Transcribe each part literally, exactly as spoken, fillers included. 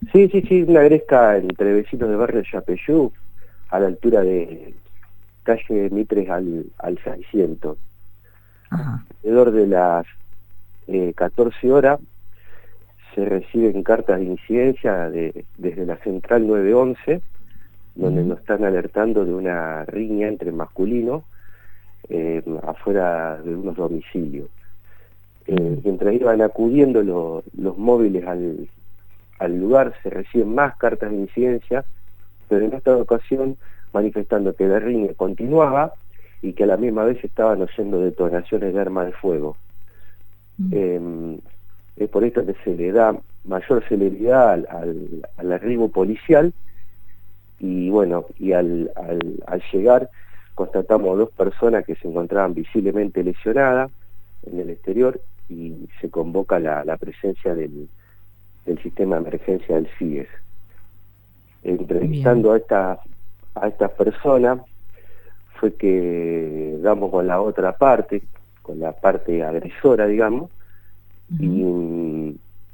Sí, sí, sí, una gresca entre vecinos del barrio Yapeyú, a la altura de calle Mitres al, al seiscientos. Ajá. Alrededor de las eh, catorce horas se reciben cartas de incidencia de, desde la central nueve once, donde Ujú. nos están alertando de una riña entre masculinos eh, afuera de unos domicilios. Eh, Ujú. mientras iban acudiendo lo, los móviles al, al lugar, se reciben más cartas de incidencia, pero en esta ocasión manifestando que la riña continuaba y que a la misma vez estaban oyendo detonaciones de arma de fuego. Mm. Eh, es por esto que se le da mayor celeridad al, al, al arribo policial y bueno, y al, al, al llegar constatamos dos personas que se encontraban visiblemente lesionadas en el exterior y se convoca la, la presencia del, del sistema de emergencia del C I E S. Bien. Entrevistando a estas a estas personas fue que damos con la otra parte, con la parte agresora, digamos, Ujú. y,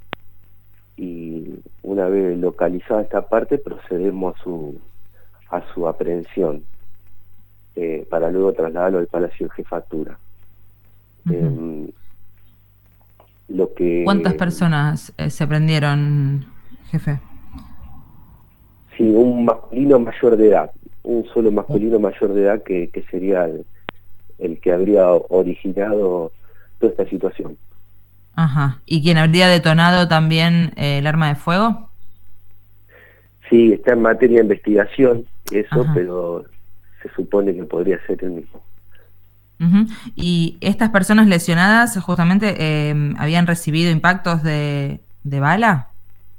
y una vez localizada esta parte procedemos a su a su aprehensión eh, para luego trasladarlo al Palacio de Jefatura. Ujú. Eh, lo ¿Cuántas que personas eh, se prendieron, jefe? sí, un masculino mayor de edad, un solo Uh, masculino mayor de edad que, que sería el, el que habría originado toda esta situación. Ajá. ¿Y quién habría detonado también eh, el arma de fuego? Sí, está en materia de investigación eso, Ajá. pero se supone que podría ser el mismo. Ujú. ¿Y estas personas lesionadas justamente eh, habían recibido impactos de, de bala?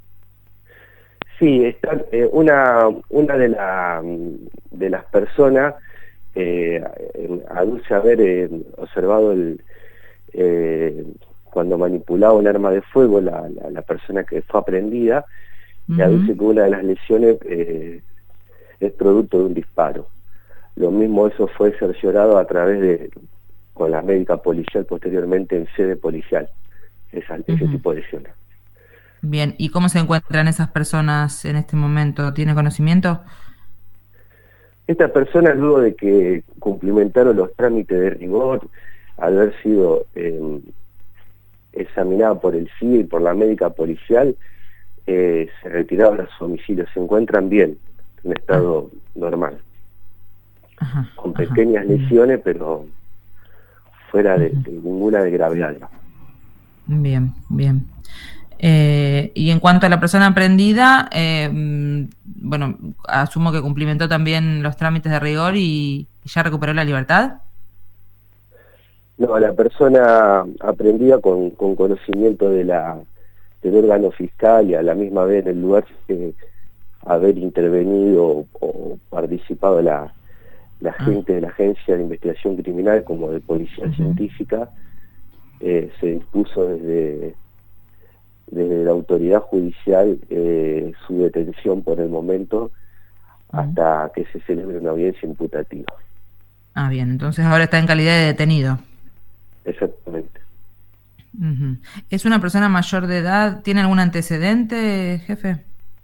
Sí, está, eh, una, una de, la, de las personas eh, eh, aduce haber eh, observado el, eh, cuando manipulaba un arma de fuego la, la, la persona que fue aprendida, y Ujú. aduce que una de las lesiones eh, es producto de un disparo. Lo mismo eso fue cerciorado a través de, con la médica policial posteriormente en sede policial, esa, ese Ujú. tipo de lesiones. Bien. ¿Y cómo se encuentran esas personas en este momento? ¿Tiene conocimiento? Estas personas, luego de que cumplimentaron los trámites de rigor, al haber sido eh, examinada por el C I E y por la médica policial, eh, se retiraron a su domicilio, se encuentran bien, en Ah, estado normal, ajá, con ajá. pequeñas Bien. lesiones, pero fuera de, Ujú. de ninguna de gravedad, digamos. Bien, bien. Eh, y en cuanto a la persona prendida, eh, mm, bueno, asumo que cumplimentó también los trámites de rigor y, y ya recuperó la libertad. No, la persona aprendía con, con conocimiento de la, del órgano fiscal y a la misma vez en el lugar eh, haber intervenido o, o participado la, la Ah, gente de la Agencia de Investigación Criminal como de Policía ujú. Científica, eh, se dispuso desde, desde la autoridad judicial eh, su detención por el momento Mm. hasta que se celebre una audiencia imputativa. Ah, bien, entonces ahora está en calidad de detenido. Exactamente. Ujú. ¿Es una persona mayor de edad? ¿Tiene algún antecedente, jefe?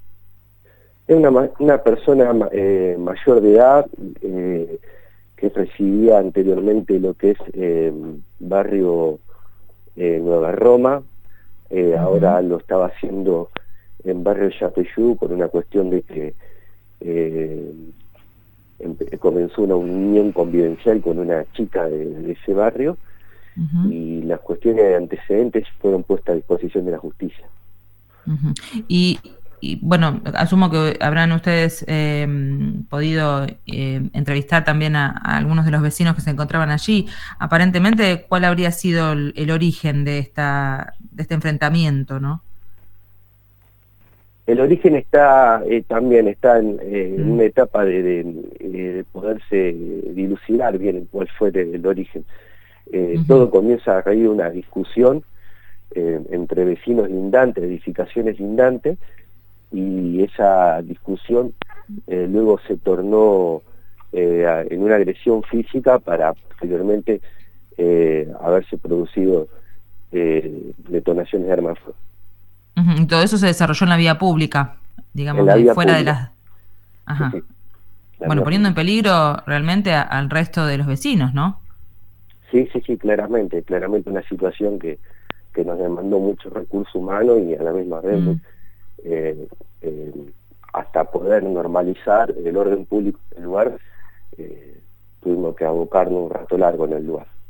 Es una, ma- una persona ma- eh, mayor de edad eh, que residía anteriormente lo que es eh, barrio eh, Nueva Roma, eh, Ujú. ahora lo estaba haciendo en barrio Yapeyú por una cuestión de que eh, empe- comenzó una unión convivencial con una chica de, de ese barrio Ujú. y las cuestiones de antecedentes fueron puestas a disposición de la justicia. Ujú. Y, y, bueno, asumo que habrán ustedes eh, podido eh, entrevistar también a, a algunos de los vecinos que se encontraban allí. Aparentemente, ¿cuál habría sido el, el origen de esta, de este enfrentamiento, no? El origen está eh, también está en, eh, en Mm. una etapa de, de, eh, de poderse dilucidar bien cuál fue el, el origen. Eh, Ujú. todo comienza a raíz de una discusión eh, entre vecinos lindantes, edificaciones lindantes, y esa discusión eh, luego se tornó eh, a- en una agresión física para posteriormente eh, haberse producido eh, detonaciones de armas de fuego. Ujú. Y todo eso se desarrolló en la vía pública. digamos, la de vía fuera de pública. las... Ajá. Sí, sí, la Bueno, vía poniendo en pública. peligro realmente a- al resto de los vecinos, ¿no? Sí, sí, sí, claramente, claramente una situación que, que nos demandó mucho recurso humano y a la misma vez Mm. eh, eh, hasta poder normalizar el orden público del lugar, eh, tuvimos que abocarnos un rato largo en el lugar.